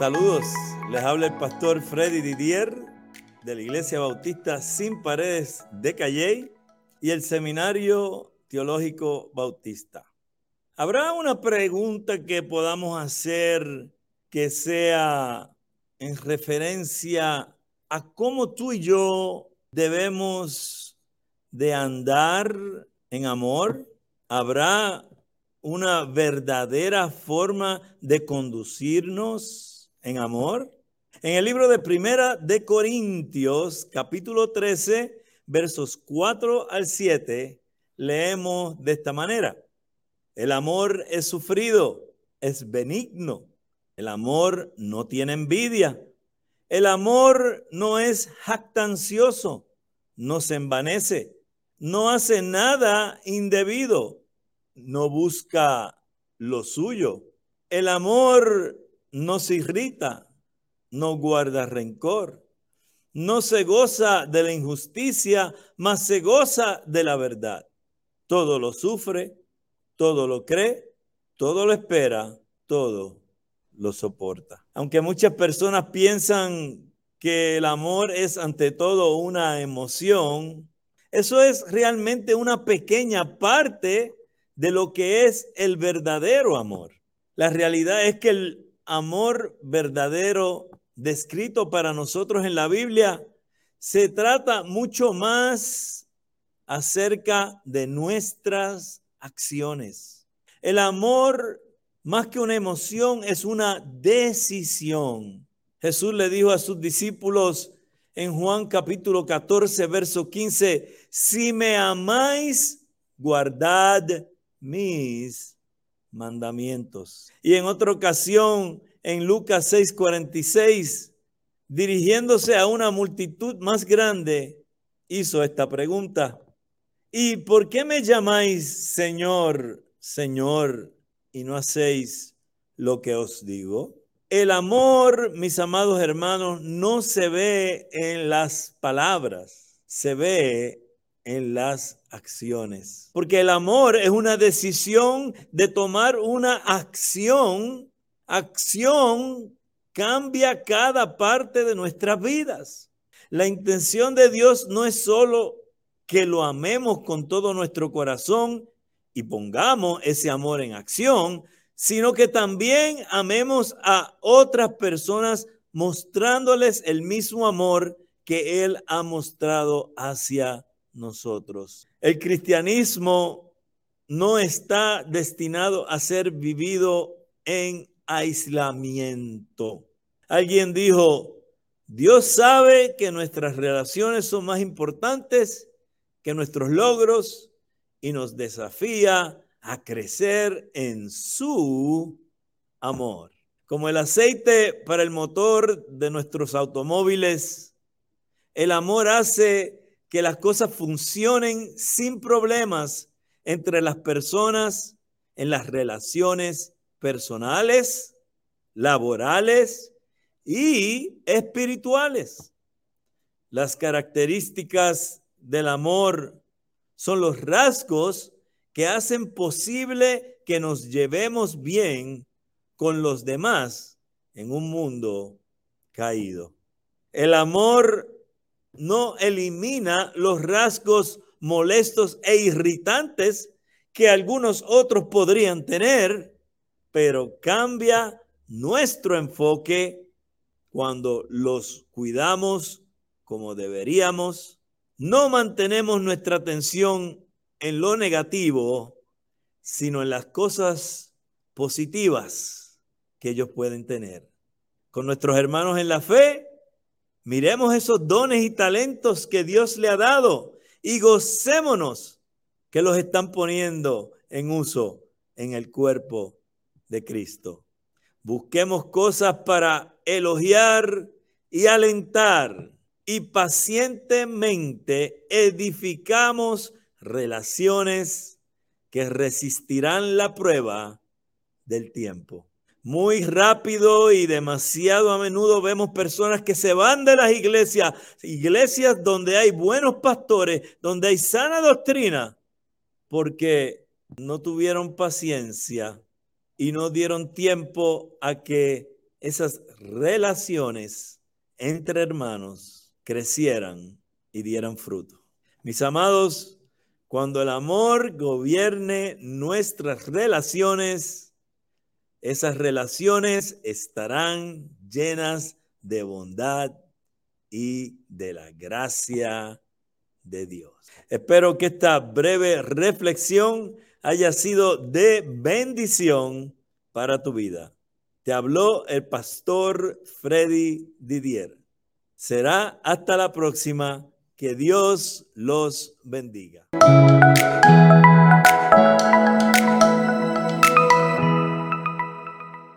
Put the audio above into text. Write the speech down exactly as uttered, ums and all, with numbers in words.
Saludos, les habla el pastor Freddy Didier de la Iglesia Bautista Sin Paredes de Calley y el Seminario Teológico Bautista. ¿Habrá una pregunta que podamos hacer que sea en referencia a cómo tú y yo debemos de andar en amor? ¿Habrá una verdadera forma de conducirnos en amor? En el libro de Primera de Corintios, capítulo trece, versos cuatro al siete, leemos de esta manera: el amor es sufrido, es benigno. El amor no tiene envidia. El amor no es jactancioso, no se envanece, no hace nada indebido, no busca lo suyo. El amor no se irrita, no guarda rencor, no se goza de la injusticia, mas se goza de la verdad. Todo lo sufre, todo lo cree, todo lo espera, todo lo soporta. Aunque muchas personas piensan que el amor es ante todo una emoción, eso es realmente una pequeña parte de lo que es el verdadero amor. La realidad es que el amor verdadero descrito para nosotros en la Biblia se trata mucho más acerca de nuestras acciones. El amor, más que una emoción, es una decisión. Jesús le dijo a sus discípulos en Juan capítulo catorce, verso quince, si me amáis, guardad mis mandamientos. Y en otra ocasión, en Lucas seis, cuarenta y seis, dirigiéndose a una multitud más grande, hizo esta pregunta: ¿y por qué me llamáis Señor, Señor, y no hacéis lo que os digo? El amor, mis amados hermanos, no se ve en las palabras, se ve en las acciones. Porque el amor es una decisión de tomar una acción. Acción cambia cada parte de nuestras vidas. La intención de Dios no es solo que lo amemos con todo nuestro corazón y pongamos ese amor en acción, sino que también amemos a otras personas mostrándoles el mismo amor que Él ha mostrado hacia nosotros. El cristianismo no está destinado a ser vivido en aislamiento. Alguien dijo: Dios sabe que nuestras relaciones son más importantes que nuestros logros y nos desafía a crecer en su amor. Como el aceite para el motor de nuestros automóviles, el amor hace que las cosas funcionen sin problemas entre las personas, en las relaciones personales, laborales y espirituales. Las características del amor son los rasgos que hacen posible que nos llevemos bien con los demás en un mundo caído. El amor no elimina los rasgos molestos e irritantes que algunos otros podrían tener, pero cambia nuestro enfoque cuando los cuidamos como deberíamos. No mantenemos nuestra atención en lo negativo, sino en las cosas positivas que ellos pueden tener. Con nuestros hermanos en la fe, miremos esos dones y talentos que Dios le ha dado y gocémonos que los están poniendo en uso en el cuerpo de Cristo. Busquemos cosas para elogiar y alentar, y pacientemente edificamos relaciones que resistirán la prueba del tiempo. Muy rápido y demasiado a menudo vemos personas que se van de las iglesias, iglesias donde hay buenos pastores, donde hay sana doctrina, porque no tuvieron paciencia y no dieron tiempo a que esas relaciones entre hermanos crecieran y dieran fruto. Mis amados, cuando el amor gobierne nuestras relaciones, esas relaciones estarán llenas de bondad y de la gracia de Dios. Espero que esta breve reflexión haya sido de bendición para tu vida. Te habló el pastor Freddy Didier. Será hasta la próxima. Que Dios los bendiga.